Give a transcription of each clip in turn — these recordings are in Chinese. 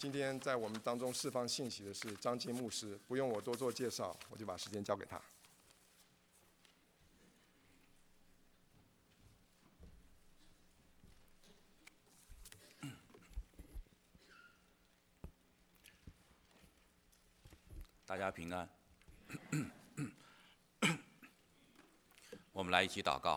今天在我们当中释放信息的是张金牧师，不用我多做介绍，我就把时间交给他。 大家平安。我们来一起祷告。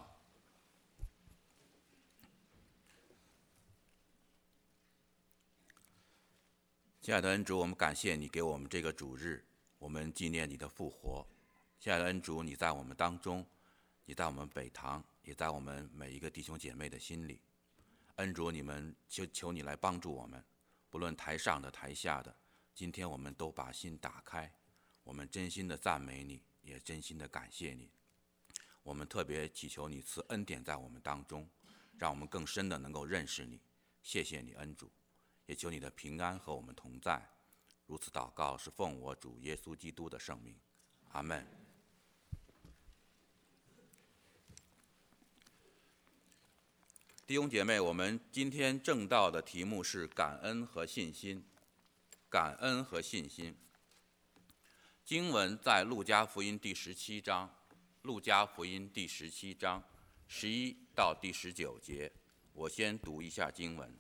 亲爱的恩主，我们感谢你给我们这个主日，我们纪念你的复活。亲爱的恩主，你在我们当中，你在我们北堂，也在我们每一个弟兄姐妹的心里。恩主，你们求你来帮助我们，不论台上的台下的，今天我们都把心打开，我们真心的赞美你，也真心的感谢你。我们特别祈求你赐恩典在我们当中，让我们更深的能够认识你。谢谢你，恩主，也求你的平安和我们同在。如此祷告是奉我主耶稣基督的圣名，阿们。弟兄姐妹，我们今天正道的题目是感恩和信心。感恩和信心。经文在路加福音第17章，路加福音第17章11到第19节。我先读一下经文。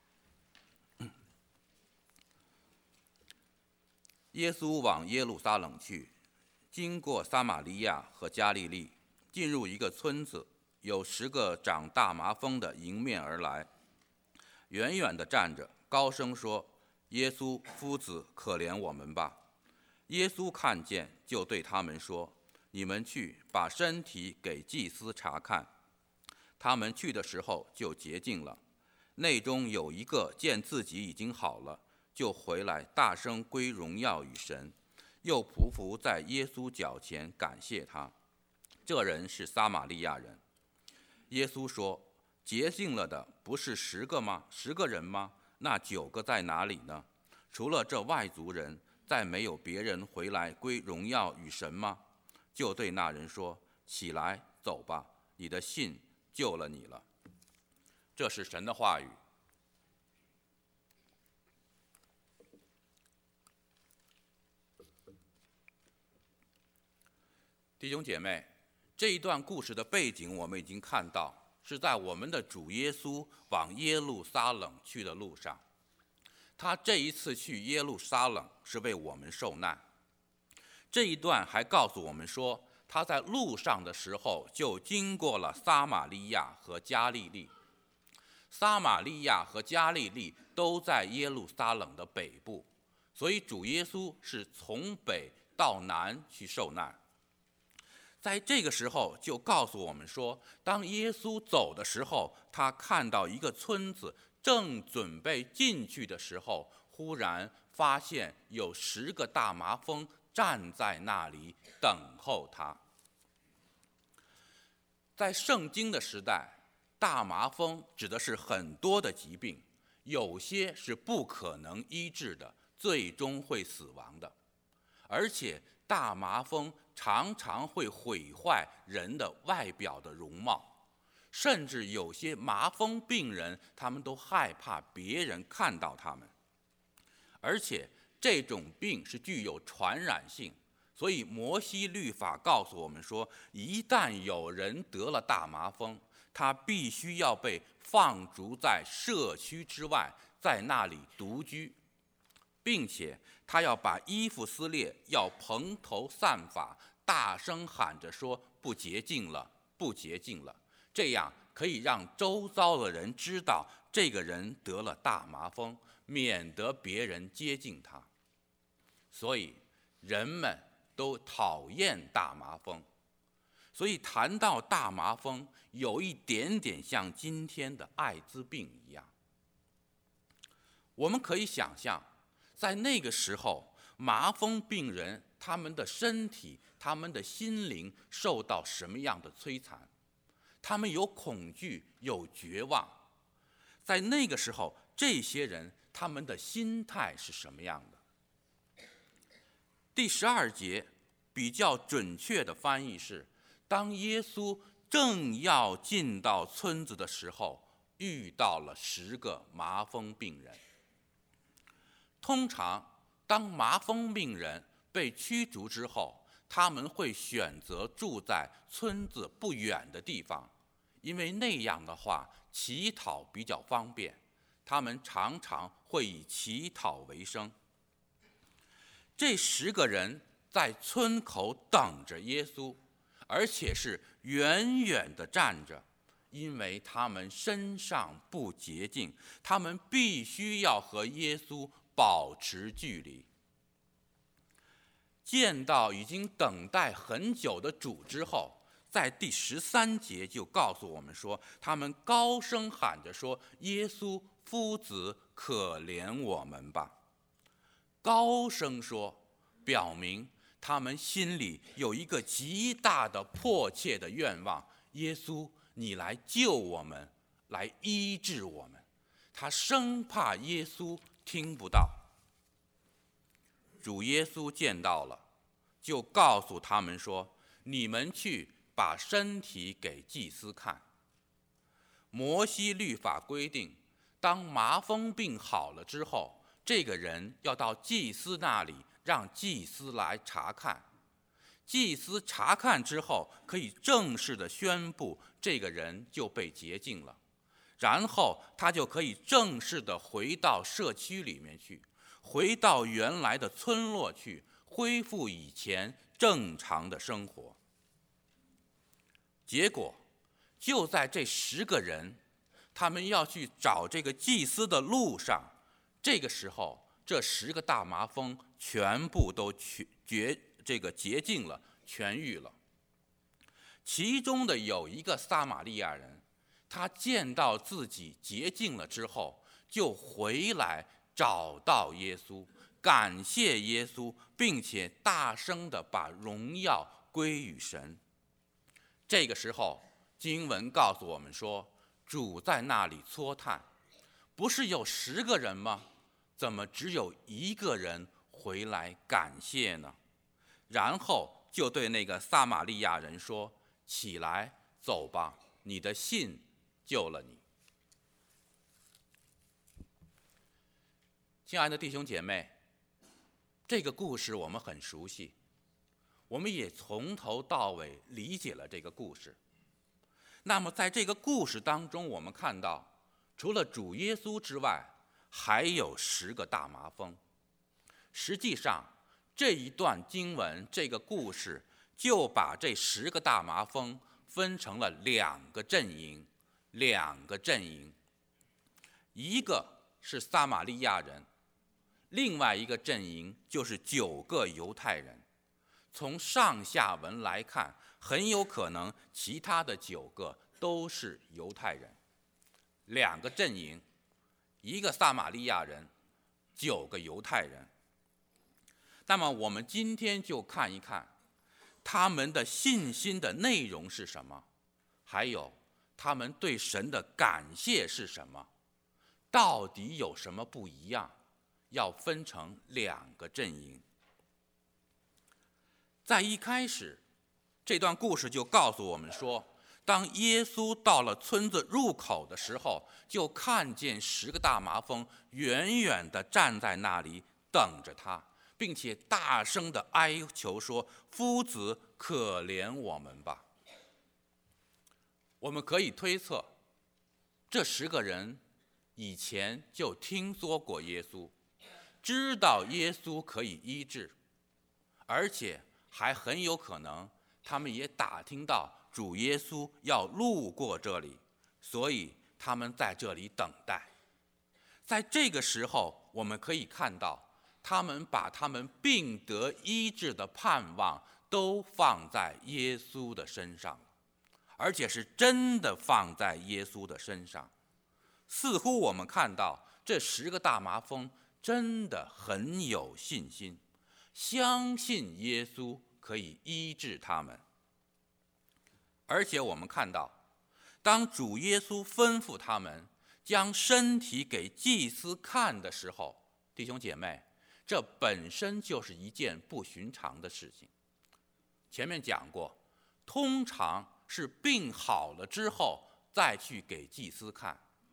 耶稣往耶路撒冷去，经过撒玛利亚和加利利，进入一个村子，有10个长大麻风的迎面而来，远远地站着，高声说：耶稣夫子，可怜我们吧。耶稣看见，就对他们说：你们去把身体给祭司查看。他们去的时候就洁净了。内中有一个见自己已经好了，就回来大声归荣耀与神，又匍匐在耶稣脚前感谢他。这人是撒玛利亚人。耶稣说：洁净了的不是10个吗？10个人吗？那9个在哪里呢？除了这外族人，再没有别人回来归荣耀与神吗？就对那人说：起来，走吧，你的信救了你了。这是神的话语。弟兄姐妹，这一段故事的背景我们已经看到，是在我们的主耶稣往耶路撒冷去的路上。他这一次去耶路撒冷是为我们受难。这一段还告诉我们说，他在路上的时候就经过了撒玛利亚和加利利。撒玛利亚和加利利都在耶路撒冷的北部，所以主耶稣是从北到南去受难。在这个时候就告诉我们说，当耶稣走的时候，他看到一个村子，正准备进去的时候，忽然发现有10个大麻风站在那里等候他。在圣经的时代，大麻风指的是很多的疾病，有些是不可能医治的，最终会死亡的。而且大麻风常常会毁坏人的外表的容貌，甚至有些麻风病人，他们都害怕别人看到他们。而且这种病是具有传染性，所以摩西律法告诉我们说，一旦有人得了大麻风，他必须要被放逐在社区之外，在那里独居，并且他要把衣服撕裂，要蓬头散发，大声喊着说：不洁净了，不洁净了。这样可以让周遭的人知道这个人得了大麻风，免得别人接近他。所以人们都讨厌大麻风。所以谈到大麻风，有一点点像今天的艾滋病一样。我们可以想象，在那个时候，麻风病人他们的身体、他们的心灵受到什么样的摧残？他们有恐惧，有绝望。在那个时候，这些人他们的心态是什么样的？第12节比较准确的翻译是：当耶稣正要进到村子的时候，遇到了10个麻风病人。 通常当麻风病人被驱逐之后，他们会选择住在村子不远的地方，因为那样的话乞讨比较方便，他们常常会以乞讨为生。这10个人在村口等着耶稣，而且是远远地站着，因为他们身上不洁净，他们必须要和耶稣保持距离。见到已经等待很久的主之后，在第13节就告诉我们说，他们高声喊着说：“耶稣夫子，可怜我们吧！”高声说，表明他们心里有一个极大的迫切的愿望：耶稣，你来救我们，来医治我们。他生怕耶稣听不到。主耶稣见到了，就告诉他们说：“你们去把身体给祭司看。”摩西律法规定，当麻风病好了之后，这个人要到祭司那里，让祭司来查看。祭司查看之后，可以正式的宣布这个人就被洁净了，然后他就可以正式的回到社区里面去，回到原来的村落去，恢复以前正常的生活。结果就在这10个人他们要去找这个祭司的路上，这个时候这10个大麻风全部都洁净了，痊愈了。其中的有一个撒玛利亚人，他见到自己洁净了之后，就回来找到耶稣，感谢耶稣，并且大声地把荣耀归于神。这个时候经文告诉我们说，主在那里搓炭，不是有10个人吗？怎么只有1个人回来感谢呢？然后就对那个撒玛利亚人说：“起来，走吧，你的信救了你。”亲爱的弟兄姐妹，这个故事我们很熟悉，我们也从头到尾理解了这个故事。那么在这个故事当中，我们看到除了主耶稣之外，还有10个大麻风。实际上这一段经文，这个故事就把这10个大麻风分成了2个阵营，一个是撒玛利亚人，另外一个阵营就是9个犹太人。从上下文来看，很有可能其他的9个都是犹太人。2个阵营，一个撒玛利亚人，9个犹太人。那么我们今天就看一看他们的信心的内容是什么，还有他们对神的感谢是什么，到底有什么不一样，要分成2个阵营。在一开始，这段故事就告诉我们说，当耶稣到了村子入口的时候，就看见10个大麻风远远地站在那里等着他，并且大声地哀求说：“夫子，可怜我们吧！”我们可以推测，这10个人以前就听说过耶稣，知道耶稣可以医治，而且还很有可能他们也打听到主耶稣要路过这里，所以他们在这里等待。在这个时候，我们可以看到他们把他们病得医治的盼望都放在耶稣的身上，而且是真的放在耶稣的身上。似乎我们看到这10个大麻风真的很有信心，相信耶稣可以医治他们。而且我们看到，当主耶稣吩咐他们将身体给祭司看的时候，弟兄姐妹，这本身就是一件不寻常的事情。前面讲过，通常是病好了之后再去给祭司看，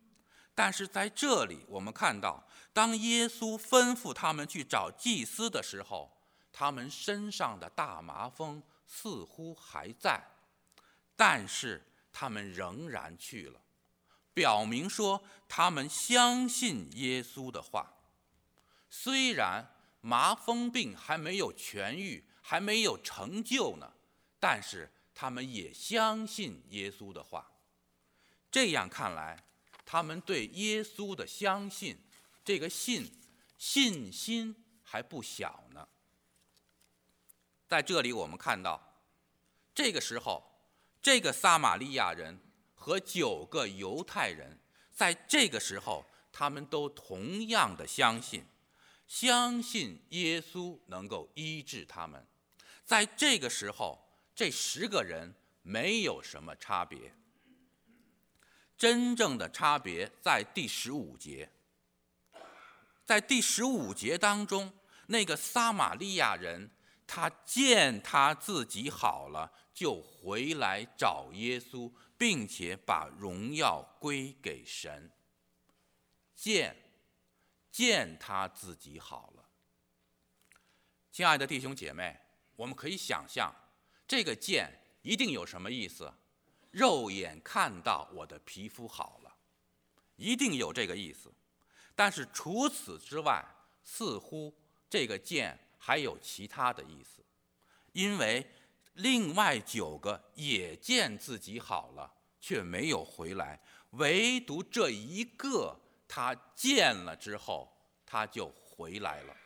但是在这里我们看到，当耶稣吩咐他们去找祭司的时候，他们身上的大麻风似乎还在，但是他们仍然去了，表明说他们相信耶稣的话。虽然麻风病还没有痊愈，还没有成就呢，但是他们也相信耶稣的话。这样看来，他们对耶稣的相信，这个信心还不小呢。在这里我们看到，这个时候这个撒玛利亚人和9个犹太人，在这个时候他们都同样的相信耶稣能够医治他们。在这个时候，这10个人没有什么差别。真正的差别在第15节。在第15节当中，那个撒玛利亚人，他见他自己好了，就回来找耶稣，并且把荣耀归给神。见他自己好了。亲爱的弟兄姐妹，我们可以想象，这个见一定有什么意思？肉眼看到我的皮肤好了，一定有这个意思。但是除此之外，似乎这个见还有其他的意思，因为另外9个也见自己好了，却没有回来，唯独这一个他见了之后，他就回来了。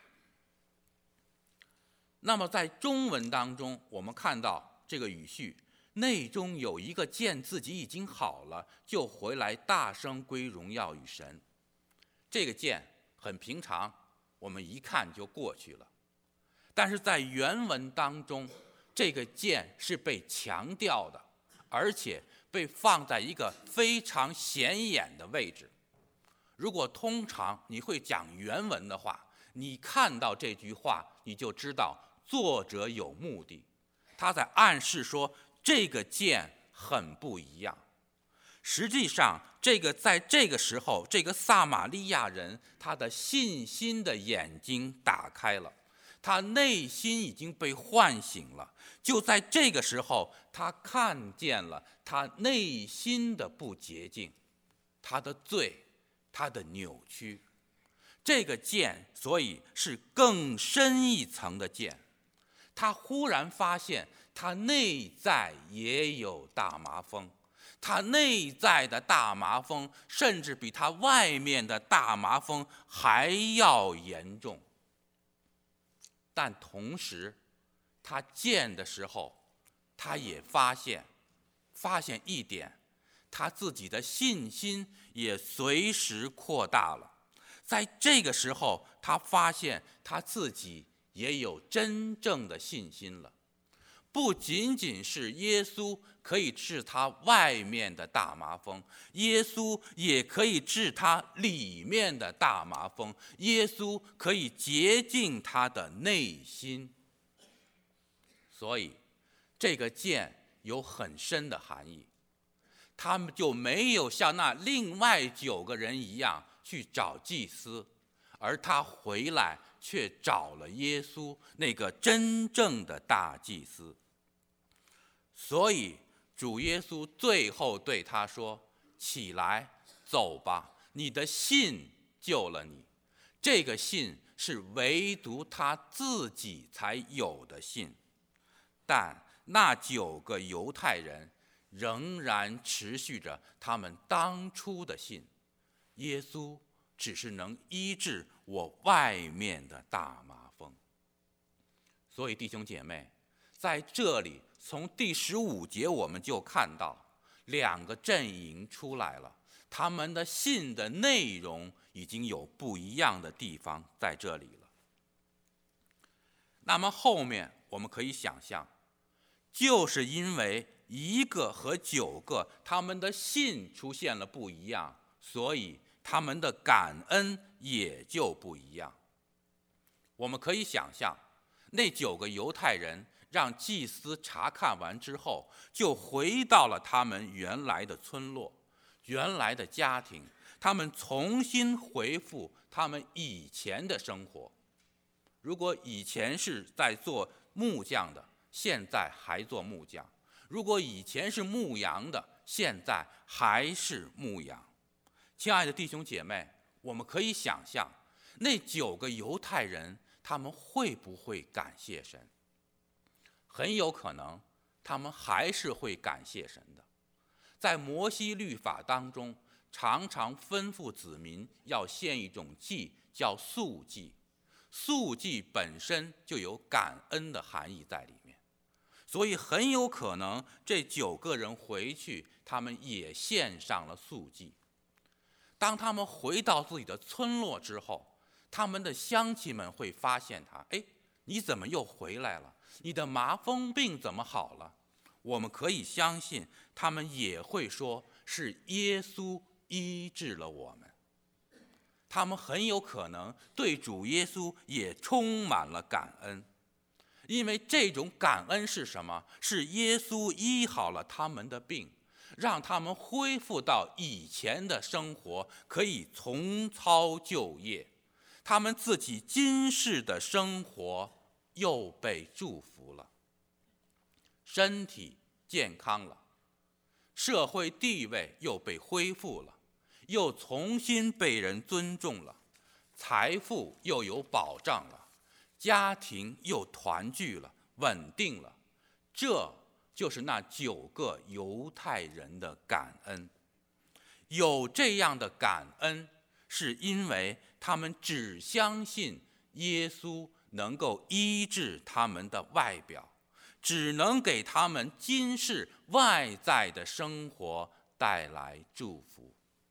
那么在中文当中，我们看到这个语序内中有一个见自己已经好了，就回来大声归荣耀与神。这个见很平常，我们一看就过去了。但是在原文当中，这个见是被强调的，而且被放在一个非常显眼的位置。如果通常你会讲原文的话，你看到这句话，你就知道作者有目的，他在暗示说这个见很不一样。实际上，在这个时候，这个撒玛利亚人他的信心的眼睛打开了，他内心已经被唤醒了。就在这个时候，他看见了他内心的不洁净，他的罪，他的扭曲。这个见，所以是更深一层的见。他忽然发现他内在也有大麻风，他内在的大麻风甚至比他外面的大麻风还要严重。但同时他见的时候，他也发现一点，他自己的信心也随时扩大了。在这个时候，他发现他自己也有真正的信心了。不仅仅是耶稣可以治他外面的大麻风，耶稣也可以治他里面的大麻风，耶稣可以洁净他的内心。所以这个见有很深的含义。他们就没有像那另外9个人一样去找祭司，而他回来却找了耶稣，那个真正的大祭司。所以主耶稣最后对他说：起来，走吧，你的信救了你。这个信是唯独他自己才有的信。但那9个犹太人仍然持续着他们当初的信，耶稣只是能医治我外面的大麻风。所以弟兄姐妹，在这里从第15节我们就看到2个阵营出来了，他们的信的内容已经有不一样的地方在这里了。那么后面我们可以想象，就是因为1个和9个他们的信出现了不一样，所以他们的感恩也就不一样。我们可以想象，那9个犹太人让祭司查看完之后，就回到了他们原来的村落，原来的家庭， 他们重新恢复他们以前的生活。如果以前是在做木匠的，现在还做木匠；如果以前是牧羊的，现在还是牧羊。亲爱的弟兄姐妹，我们可以想象，那9个犹太人，他们会不会感谢神？很有可能，他们还是会感谢神的。在摩西律法当中，常常吩咐子民要献一种祭，叫素祭。素祭本身就有感恩的含义在里面，所以很有可能这9个人回去，他们也献上了素祭。当他们回到自己的村落之后，他们的乡亲们会发现他，你怎么又回来了？你的麻风病怎么好了？我们可以相信，他们也会说是耶稣医治了我们。他们很有可能对主耶稣也充满了感恩，因为这种感恩是什么？是耶稣医好了他们的病，让他们恢复到以前的生活，可以重操旧业。他们自己今世的生活又被祝福了，身体健康了，社会地位又被恢复了，又重新被人尊重了，财富又有保障了，家庭又团聚了，稳定了。这就是那9个犹太人的感恩。有这样的感恩，是因为他们只相信耶稣能够医治他们的外表，只能给他们今世外在的生活带来祝福。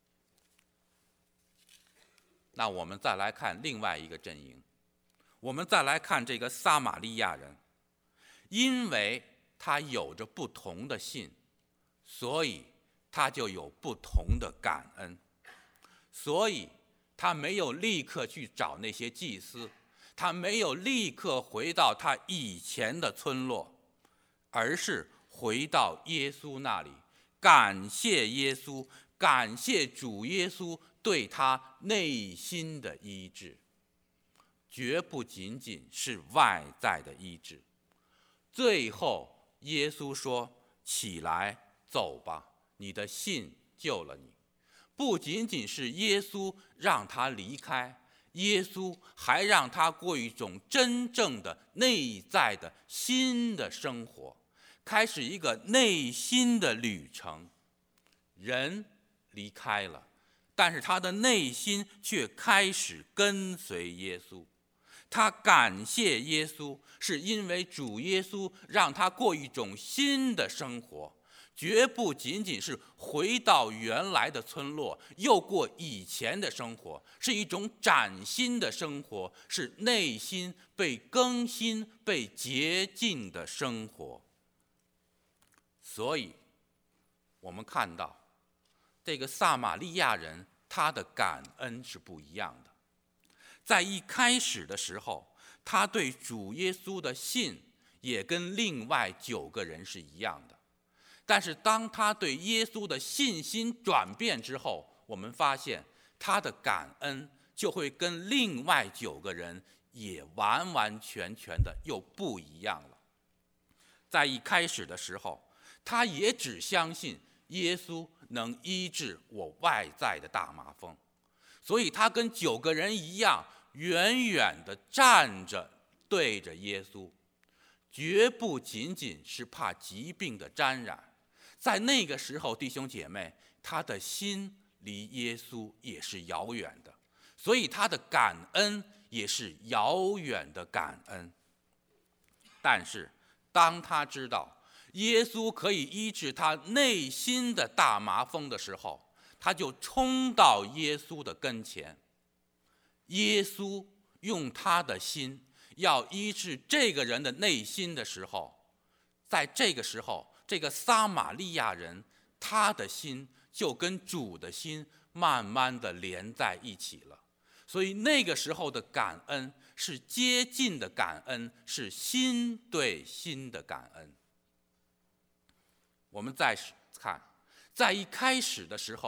那我们再来看另外一个阵营，我们再来看这个撒玛利亚人，因为他有着不同的信，所以他就有不同的感恩。所以他没有立刻去找那些祭司，他没有立刻回到他以前的村落，而是回到耶稣那里，感谢耶稣，感谢主耶稣对他内心的医治，绝不仅仅是外在的医治。最后耶稣说，起来走吧，你的信救了你。不仅仅是耶稣让他离开，耶稣还让他过一种真正的内在的新的生活，开始一个内心的旅程。人离开了，但是他的内心却开始跟随耶稣。他感谢耶稣，是因为主耶稣让他过一种新的生活，绝不仅仅是回到原来的村落，又过以前的生活，是一种崭新的生活，是内心被更新、被洁净的生活。所以，我们看到这个撒玛利亚人，他的感恩是不一样的。在一开始的时候，他对主耶稣的信也跟另外9个人是一样的。但是当他对耶稣的信心转变之后，我们发现他的感恩就会跟另外9个人也完完全全的又不一样了。在一开始的时候，他也只相信耶稣能医治我外在的大麻风，所以他跟9个人一样，远远地站着对着耶稣，绝不仅仅是怕疾病的沾染。在那个时候，弟兄姐妹，他的心离耶稣也是遥远的，所以他的感恩也是遥远的感恩。但是当他知道耶稣可以医治他内心的大麻风的时候，他就冲到耶稣的跟前。耶稣用他的心要医治这个人的内心的时候，在这个时候，这个撒玛利亚人他的心就跟主的心慢慢的连在一起了。所以那个时候的感恩是接近的感恩，是心对心的感恩。我们再看，在一开始的时候，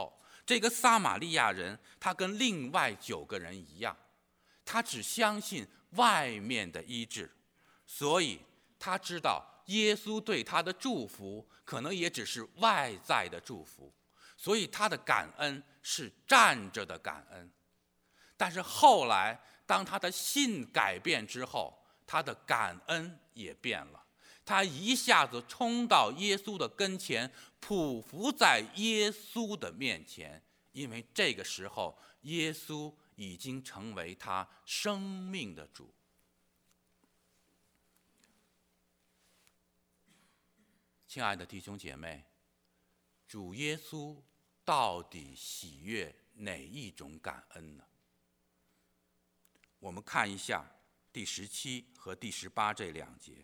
这个撒玛利亚人，他跟另外9个人一样，他只相信外面的医治，所以他知道耶稣对他的祝福可能也只是外在的祝福，所以他的感恩是站着的感恩。但是后来当他的信改变之后，他的感恩也变了，他一下子冲到耶稣的跟前，匍匐在耶稣的面前，因为这个时候耶稣已经成为他生命的主。亲爱的弟兄姐妹，主耶稣到底喜悦哪一种感恩呢？我们看一下第17和第18这2节。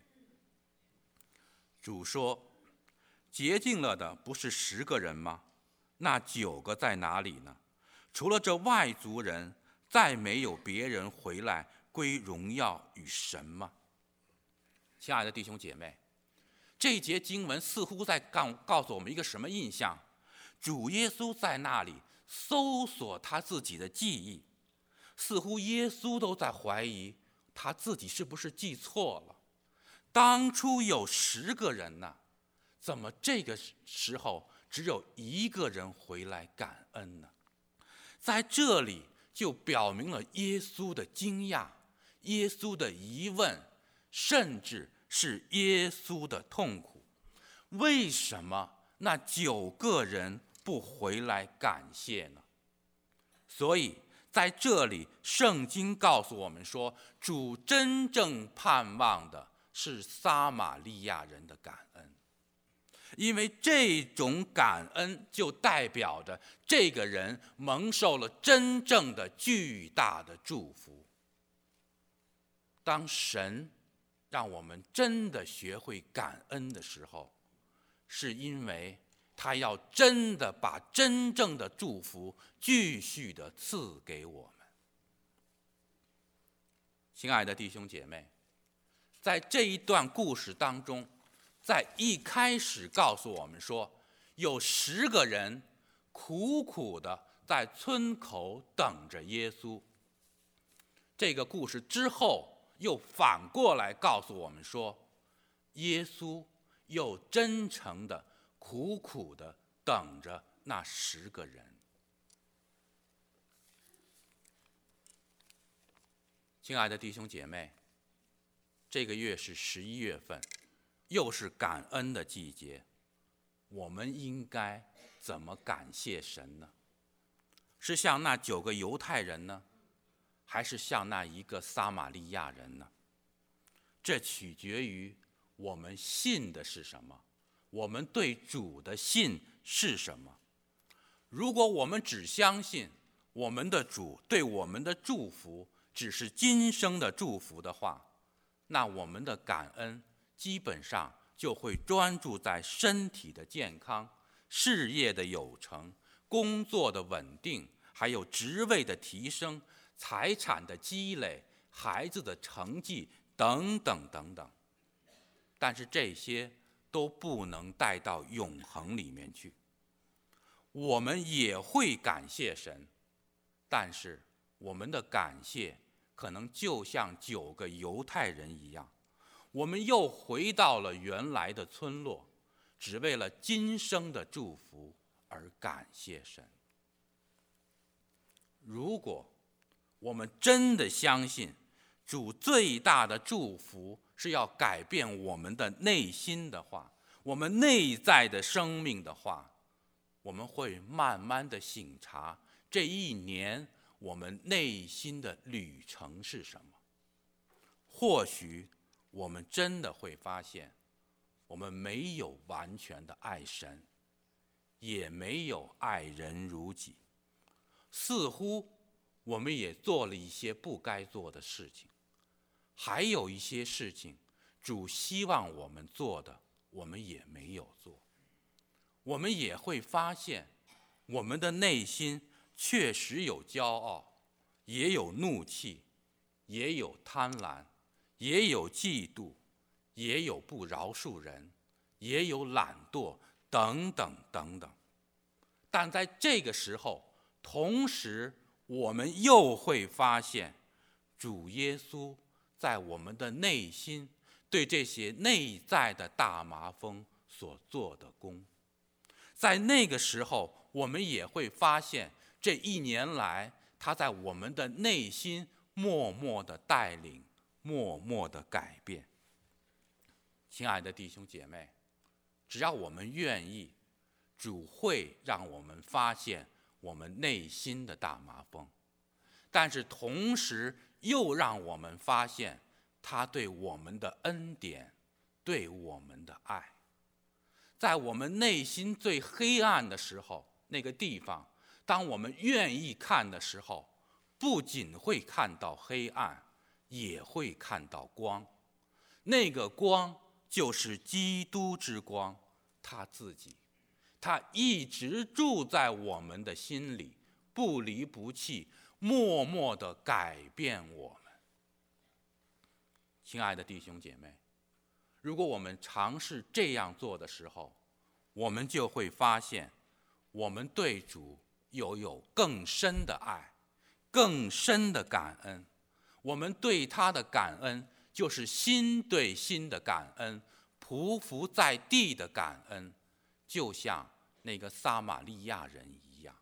主说：洁净了的不是10个人吗？那9个在哪里呢？除了这外族人，再没有别人回来归荣耀与神吗？亲爱的弟兄姐妹，这一节经文似乎在告诉我们一个什么印象？主耶稣在那里搜索他自己的记忆，似乎耶稣都在怀疑他自己是不是记错了。当初有10个人呢，怎么这个时候只有1个人回来感恩呢？在这里就表明了耶稣的惊讶，耶稣的疑问，甚至是耶稣的痛苦。为什么那9个人不回来感谢呢？所以在这里圣经告诉我们说，主真正盼望的是撒玛利亚人的感恩，因为这种感恩就代表着这个人蒙受了真正的巨大的祝福。当神让我们真的学会感恩的时候，是因为他要真的把真正的祝福继续的赐给我们。亲爱的弟兄姐妹，在这一段故事当中，在一开始告诉我们说，有10个人苦苦的在村口等着耶稣。这个故事之后又反过来告诉我们说，耶稣又真诚的苦苦的等着那10个人。亲爱的弟兄姐妹，这个月是11月份，又是感恩的季节，我们应该怎么感谢神呢？是像那9个犹太人呢，还是像那1个撒玛利亚人呢？这取决于我们信的是什么，我们对主的信是什么。如果我们只相信我们的主对我们的祝福只是今生的祝福的话，那我们的感恩基本上就会专注在身体的健康、事业的有成、工作的稳定，还有职位的提升、财产的积累、孩子的成绩等等等等。但是这些都不能带到永恒里面去。我们也会感谢神，但是我们的感谢可能就像9个犹太人一样，我们又回到了原来的村落，只为了今生的祝福而感谢神。如果我们真的相信主最大的祝福是要改变我们的内心的话，我们内在的生命的话，我们会慢慢的省察这1年我们内心的旅程是什么。或许我们真的会发现，我们没有完全的爱神，也没有爱人如己，似乎我们也做了一些不该做的事情，还有一些事情主希望我们做的，我们也没有做。我们也会发现，我们的内心确实有骄傲，也有怒气，也有贪婪，也有嫉妒，也有不饶恕人，也有懒惰，等等等等。 但在这个时候，同时我们又会发现，主耶稣在我们的内心对这些内在的大麻风所做的工。在那个时候，我们也会发现，这1年来他在我们的内心默默的带领，默默的改变。亲爱的弟兄姐妹，只要我们愿意，主会让我们发现我们内心的大麻风，但是同时又让我们发现他对我们的恩典，对我们的爱。在我们内心最黑暗的时候，那个地方，当我们愿意看的时候，不仅会看到黑暗，也会看到光。那个光就是基督之光，他自己，他一直住在我们的心里，不离不弃，默默地改变我们。亲爱的弟兄姐妹，如果我们尝试这样做的时候，我们就会发现，我们对主有更深的爱，更深的感恩。我们对他的感恩，就是心对心的感恩，匍匐在地的感恩，就像那个撒玛利亚人一样。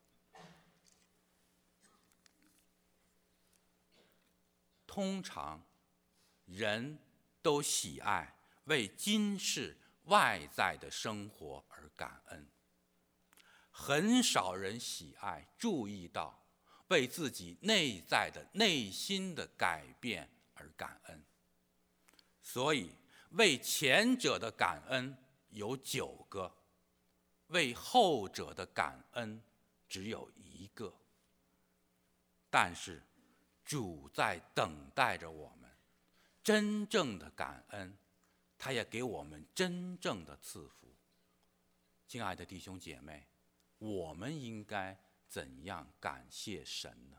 通常人都喜爱为今世外在的生活而感恩，很少人喜爱注意到为自己内在的内心的改变而感恩。所以为前者的感恩有9个，为后者的感恩只有1个。但是主在等待着我们真正的感恩，他也给我们真正的赐福。亲爱的弟兄姐妹，我们应该怎样感谢神呢？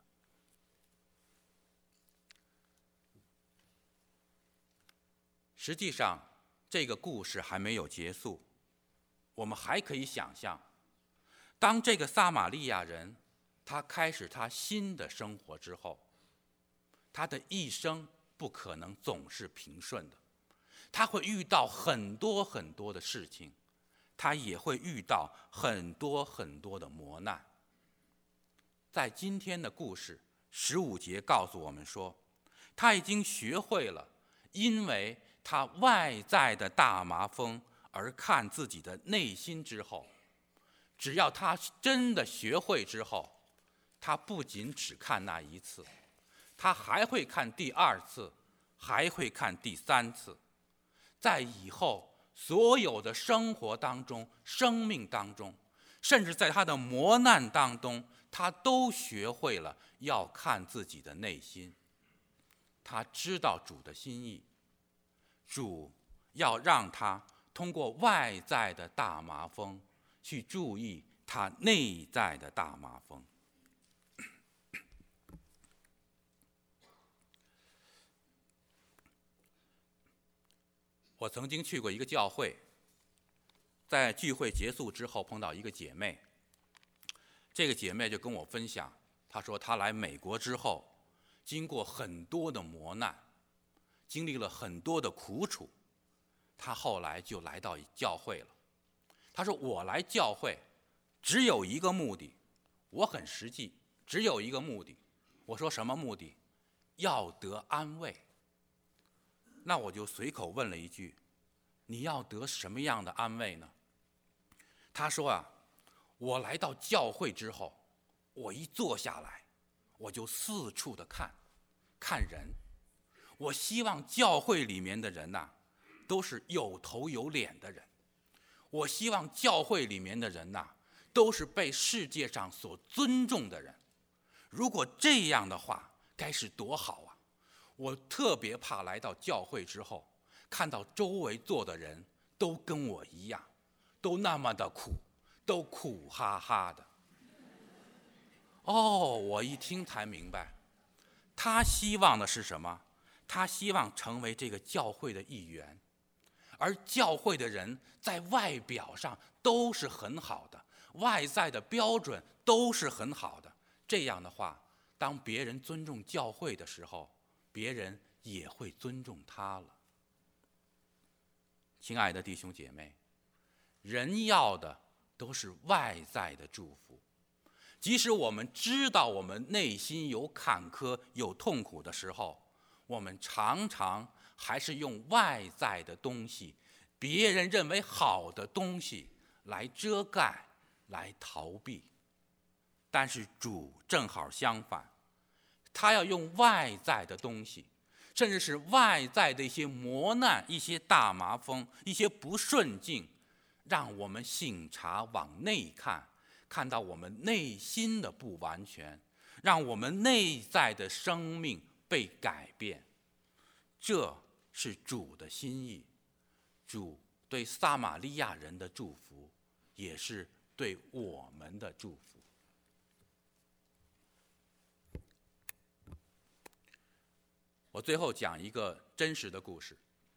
实际上，这个故事还没有结束，我们还可以想象，当这个撒玛利亚人他开始他新的生活之后，他的一生不可能总是平顺的，他会遇到很多很多的事情，他也会遇到很多很多的磨难。在今天的故事15节告诉我们说，他已经学会了因为他外在的大麻风而看自己的内心之后，只要他真的学会之后，他不仅只看那1次，他还会看第2次，还会看第3次。在以后所有的生活当中，生命当中，甚至在他的磨难当中，他都学会了要看自己的内心。他知道主的心意，主要让他通过外在的大麻风去注意他内在的大麻风。我曾经去过一个教会，在聚会结束之后碰到一个姐妹，这个姐妹就跟我分享，她说她来美国之后，经过很多的磨难，经历了很多的苦楚，她后来就来到教会了。她说我来教会只有一个目的，我很实际，只有一个目的。我说什么目的？要得安慰。那我就随口问了一句，你要得什么样的安慰呢？他说我来到教会之后，我一坐下来，我就四处的看人。我希望教会里面的人都是有头有脸的人。我希望教会里面的人都是被世界上所尊重的人。如果这样的话，该是多好啊！我特别怕来到教会之后，看到周围坐的人都跟我一样，都那么的苦，都苦哈哈的。我一听才明白，他希望的是什么？他希望成为这个教会的一员，而教会的人在外表上都是很好的， 外在的标准都是很好的。这样的话，当别人尊重教会的时候，别人也会尊重他了。亲爱的弟兄姐妹，人要的都是外在的祝福。即使我们知道我们内心有坎坷、有痛苦的时候，我们常常还是用外在的东西，别人认为好的东西来遮盖、来逃避。但是主正好相反，他要用外在的东西，甚至是外在的一些磨难、一些大麻风、一些不顺境，让我们省察往内看，看到我们内心的不完全，让我们内在的生命被改变。这是主的心意，主对撒玛利亚人的祝福，也是对我们的祝福。我最后讲一个真实的故事。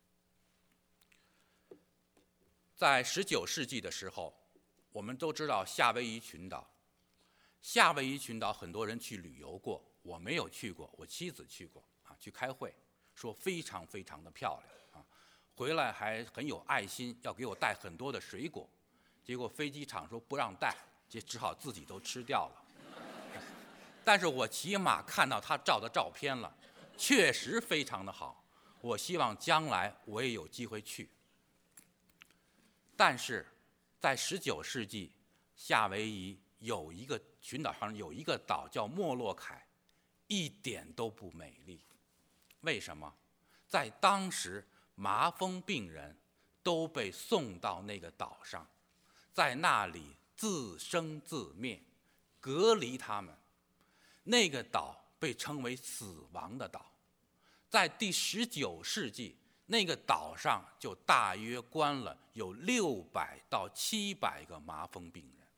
在19世纪的时候，我们都知道夏威夷群岛。夏威夷群岛很多人去旅游过，我没有去过，我妻子去过去开会，说非常非常的漂亮回来还很有爱心，要给我带很多的水果，结果飞机场说不让带，只好自己都吃掉了。但是我起码看到他照的照片了，确实非常的好，我希望将来我也有机会去。但是在19世纪，夏威夷有一个群岛上有一个岛叫莫洛凯，一点都不美丽。为什么？在当时，麻风病人都被送到那个岛上，在那里自生自灭，隔离他们。那个岛被称为死亡的岛。在第19世纪，那个岛上就大约关了有600到700个麻风病人。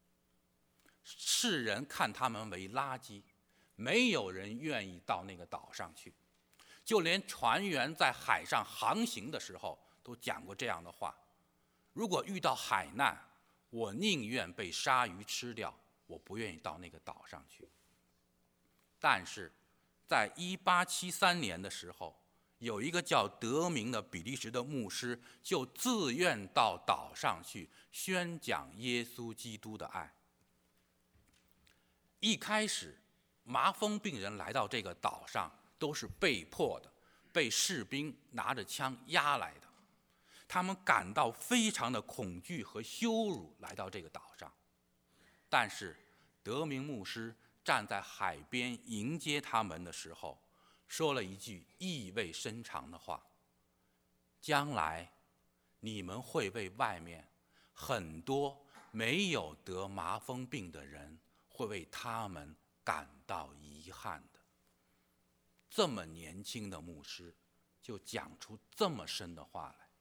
世人看他们为垃圾，没有人愿意到那个岛上去。就连船员在海上航行的时候都讲过这样的话：如果遇到海难，我宁愿被鲨鱼吃掉，我不愿意到那个岛上去。但是在1873年的时候，有一个叫德明的比利时的牧师就自愿到岛上去宣讲耶稣基督的爱。一开始，麻风病人来到这个岛上都是被迫的，被士兵拿着枪押来的。他们感到非常的恐惧和羞辱，来到这个岛上。但是德明牧师站在海边迎接他们的时候，说了一句意味深长的话：将来你们会为外面很多没有得麻风病的人，会为他们感到遗憾的。这么年轻的牧师就讲出这么深的话来。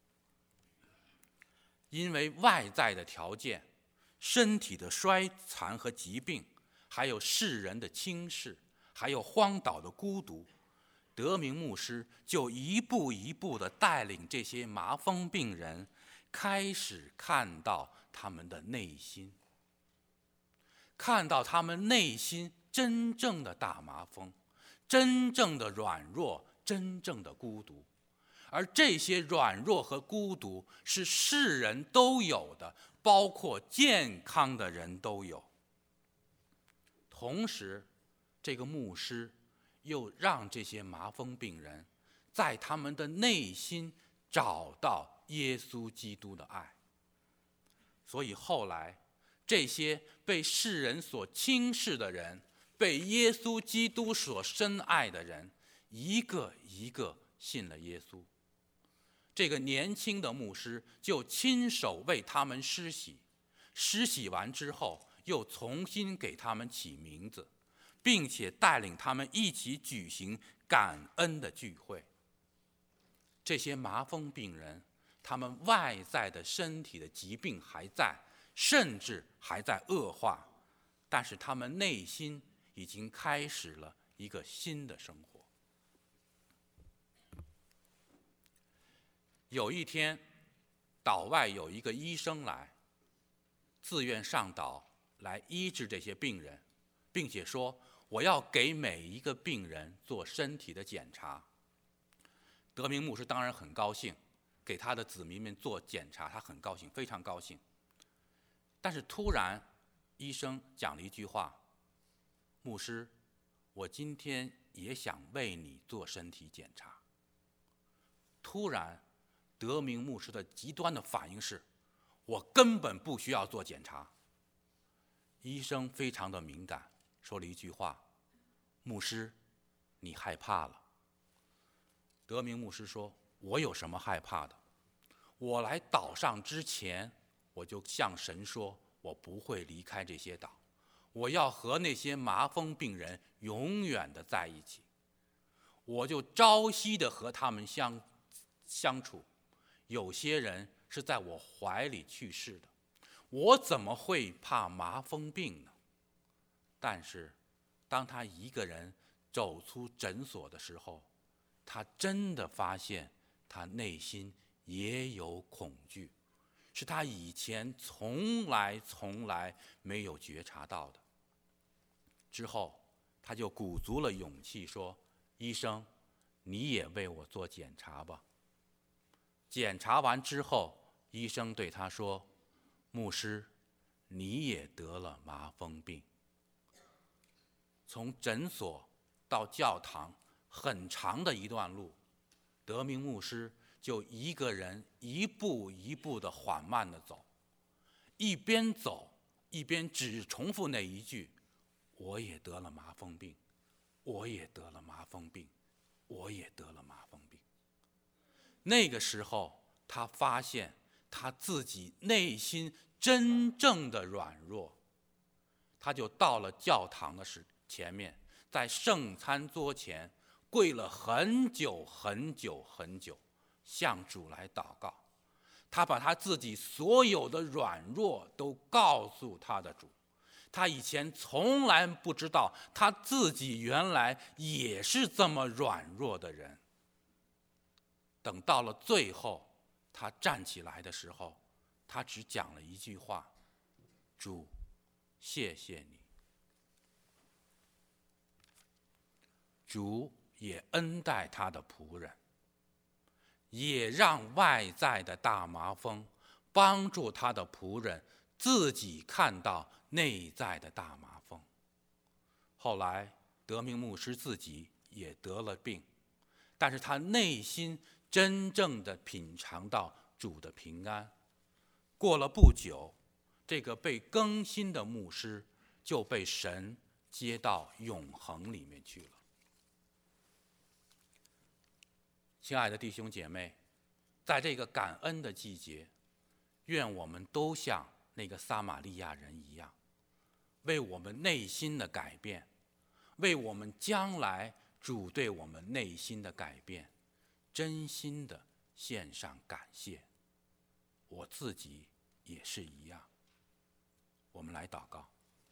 因为外在的条件，身体的衰残和疾病，还有世人的轻视，还有荒岛的孤独，德明牧师就一步一步地带领这些麻风病人开始看到他们的内心，看到他们内心真正的大麻风，真正的软弱，真正的孤独。而这些软弱和孤独是世人都有的，包括健康的人都有。同时，这个牧师又让这些麻风病人在他们的内心找到耶稣基督的爱。所以后来，这些被世人所轻视的人，被耶稣基督所深爱的人，一个一个信了耶稣。这个年轻的牧师就亲手为他们施洗，施洗完之后又重新给他们起名字，并且带领他们一起举行感恩的聚会。这些麻风病人，他们外在的身体的疾病还在，甚至还在恶化，但是他们内心已经开始了一个新的生活。有一天，岛外有一个医生来， 自愿上岛来医治这些病人，并且说我要给每一个病人做身体的检查。德明牧师当然很高兴，给他的子民们做检查，他很高兴，非常高兴。但是突然，医生讲了一句话：“牧师，我今天也想为你做身体检查。”突然，德明牧师的极端的反应是：“我根本不需要做检查。”医生非常的敏感，说了一句话：“牧师，你害怕了。”德明牧师说：“我有什么害怕的？我来岛上之前，我就向神说，我不会离开这些岛，我要和那些麻风病人永远的在一起，我就朝夕的和他们相处。有些人是在我怀里去世的，我怎么会怕麻风病呢？”但是，当他一个人走出诊所的时候，他真的发现他内心也有恐惧，是他以前从来没有觉察到的。之后，他就鼓足了勇气说：“医生，你也为我做检查吧。”检查完之后，医生对他说：“牧师，你也得了麻风病。”从诊所到教堂很长的一段路，德明牧师就一个人一步一步地缓慢地走，一边走一边只重复那一句：“我也得了麻风病，我也得了麻风病，我也得了麻风病。”那个时候，他发现他自己内心真正的软弱，他就到了教堂的前面，在圣餐桌前跪了很久，向主来祷告。他把他自己所有的软弱都告诉他的主。他以前从来不知道他自己原来也是这么软弱的人。等到了最后，他站起来的时候，他只讲了一句话：“主，谢谢你。”主也恩待他的仆人，也让外在的大麻风帮助他的仆人自己看到内在的大麻风。后来德明牧师自己也得了病，但是他内心真正的品尝到主的平安。过了不久，这个被更新的牧师就被神接到永恒里面去了。亲爱的弟兄姐妹，在这个感恩的季节，愿我们都像那个撒玛利亚人一样，为我们内心的改变，为我们将来主对我们内心的改变，真心的献上感谢。我自己也是一样。我们来祷告。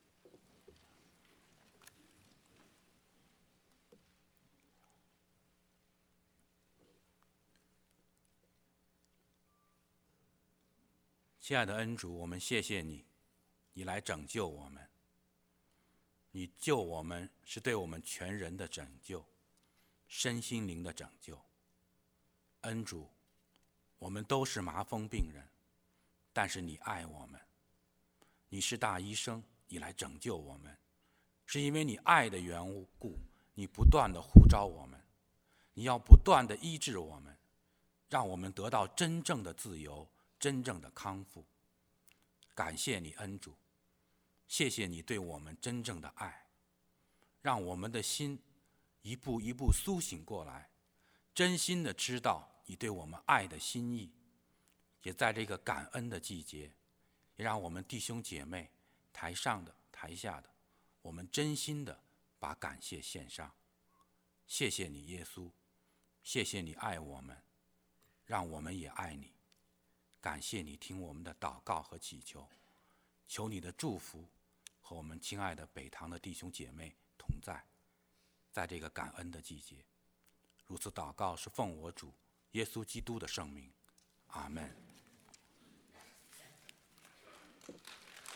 亲爱的恩主，我们谢谢你，你来拯救我们。你救我们是对我们全人的拯救，身心灵的拯救。恩主，我们都是麻风病人，但是你爱我们，你是大医生，你来拯救我们，是因为你爱的缘故，你不断地呼召我们，你要不断地医治我们，让我们得到真正的自由，真正的康复。感谢你，恩主，谢谢你对我们真正的爱，让我们的心一步一步苏醒过来，真心的知道你对我们爱的心意。也在这个感恩的季节，也让我们弟兄姐妹，台上的台下的，我们真心的把感谢献上。谢谢你，耶稣，谢谢你爱我们，让我们也爱你。感谢你听我们的祷告和祈求，求你的祝福和我们亲爱的北堂的弟兄姐妹同在，在这个感恩的季节。如此祷告是奉我主耶稣基督的圣名，阿们。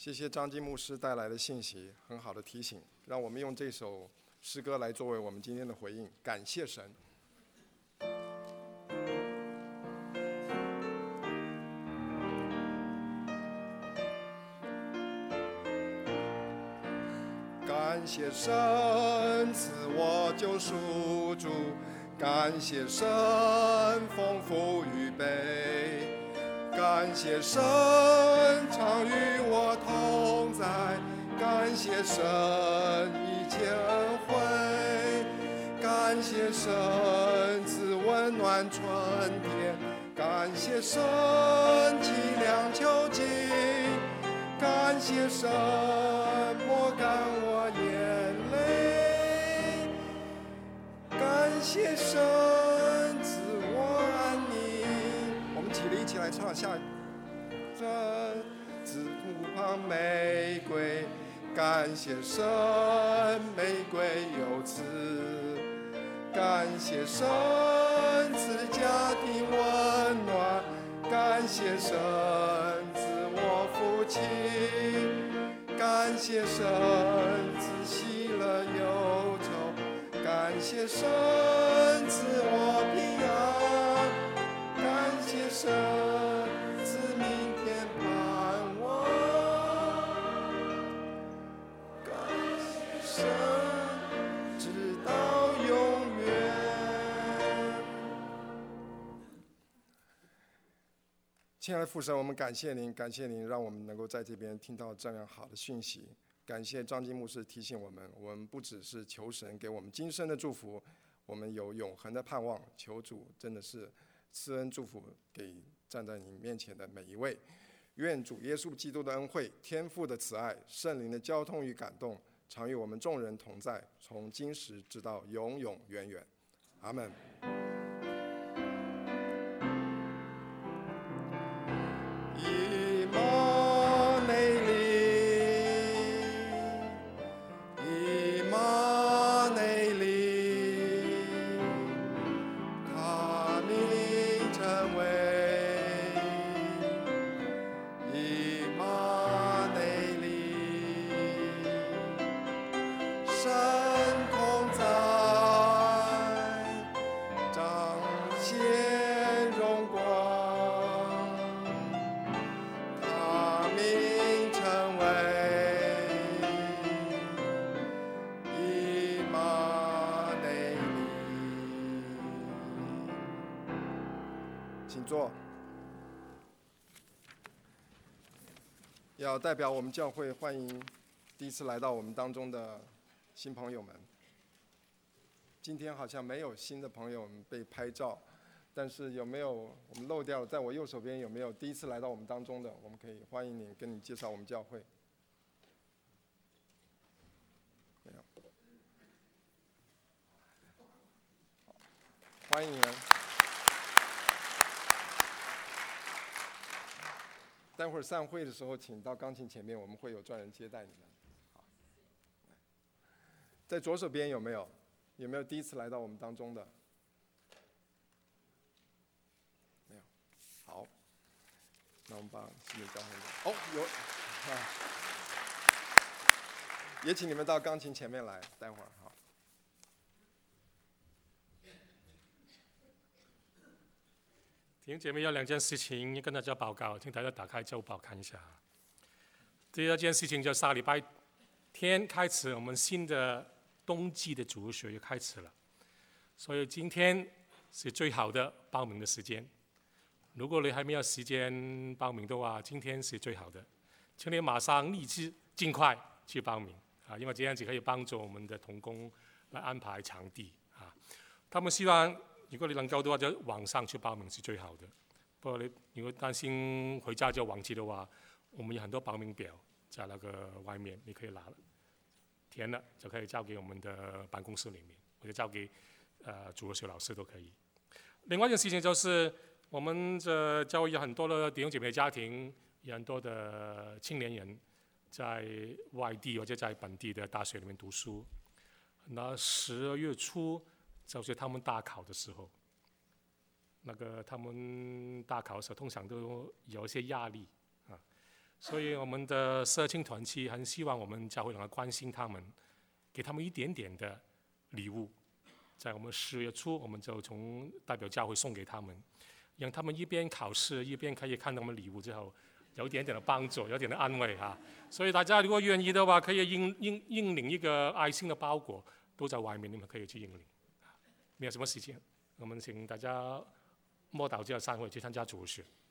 谢谢张金牧师带来的信息，很好的提醒，让我们用这首诗歌来作为我们今天的回应。感谢神。感谢神赐我救赎主，感谢神丰富预备，感谢神常与我同在，感谢神一切恩惠，感谢神赐温暖春天，感谢神凄凉秋季，感谢神抹干我眼泪，感谢神赐我安宁。我们起立，一起来唱下。神赐湖旁玫瑰，感谢神玫瑰有刺，感谢神赐家庭温暖，感谢神赐我福气，感谢神赐喜乐忧愁，感谢神赐我平安，感谢神赐明天盼望，感谢神直到永远。亲爱的父神，我们感谢您，感谢您让我们能够在这边听到这样好的讯息。感谢张金牧师提醒我们，我们不只是求神给我们今生的祝福，我们有永恒的盼望。求主真的是赐恩祝福给站在你面前的每一位。愿主耶稣基督的恩惠、天父的慈爱、圣灵的交通与感动，常与我们众人同在，从今时直到永永远远。阿们。请坐。要代表我们教会欢迎第一次来到我们当中的新朋友们。今天好像没有新的朋友被拍照，但是有没有我们漏掉了？在我右手边有没有第一次来到我们当中的？我们可以欢迎你，跟你介绍我们教会。没有。欢迎你们。待会儿散会的时候，请到钢琴前面，我们会有专人接待你们。好，在左手边有没有？有没有第一次来到我们当中的？没有。好，那我们把诗歌交给你。哦，有啊，也请你们到钢琴前面来，待会儿哈。 弟兄姐妹，有两件事情跟大家报告，请大家打开周报看一下。第二件事情就是下礼拜天开始，我们新的冬季的主日学又开始了，所以今天是最好的报名的时间。如果你还没有时间报名的话，今天是最好的，请你马上立即尽快去报名啊，因为这样子可以帮助我们的同工来安排场地啊。他们希望，如果你能够的话，就网上去报名是最好的。不过你如果担心回家就忘记的话，我们有很多报名表在那个外面，你可以拿了，填了就可以交给我们的办公室里面，或者交给主日学老师都可以。另外一件事情就是，我们这教会有很多的弟兄姐妹家庭，有很多的青年人在外地或者在本地的大学里面读书。那12月初就是他们大考的时候，他们大考的时候通常都有一些压力啊， 所以我们的社青团契很希望我们教会能够关心他们，给他们一点点的礼物。在我们10月初，我们就从代表教会送给他们，让他们一边考试一边可以看到我们礼物之后，有一点点的帮助，有一点的安慰哈。所以大家如果愿意的话，可以应领一个爱心的包裹，都在外面，你们可以去应领。没有什么事情，我们请大家默祷之后散会去参加主日学。